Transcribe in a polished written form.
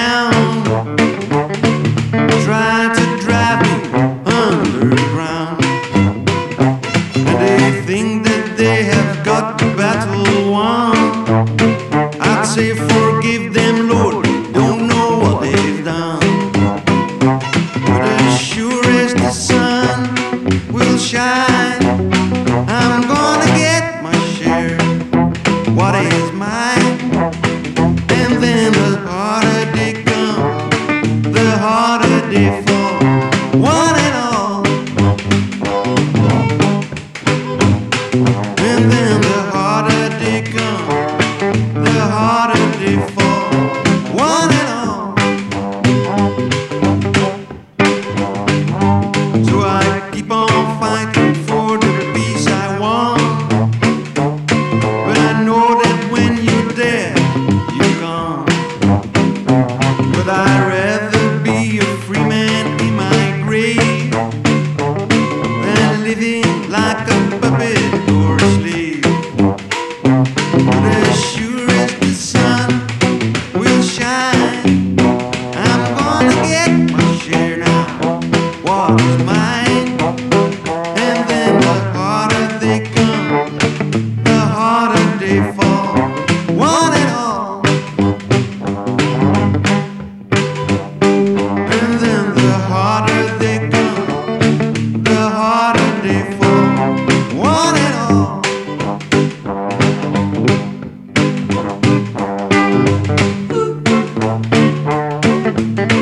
down, trying to drive me underground. And they think that they have got the battle won. I'd say forgive them, Lord, don't know what they've done. But as sure as the sun will shine, I'm gonna get my share, what is mine. And then the harder they come, the harder they fall, one and all. And then the harder they come, the harder they fall, one and all. So I keep on fighting for the peace I want, but I know that when you're dead, you're gone. But I'd rather be a free man in my grave than living like a puppet or a slave. But as sure as the sun will shine, I'm gonna get my share now, what is mine. And then the harder they come, the harder they fall, one and all. And then the harder they come, the harder they fall, one and all. Ooh.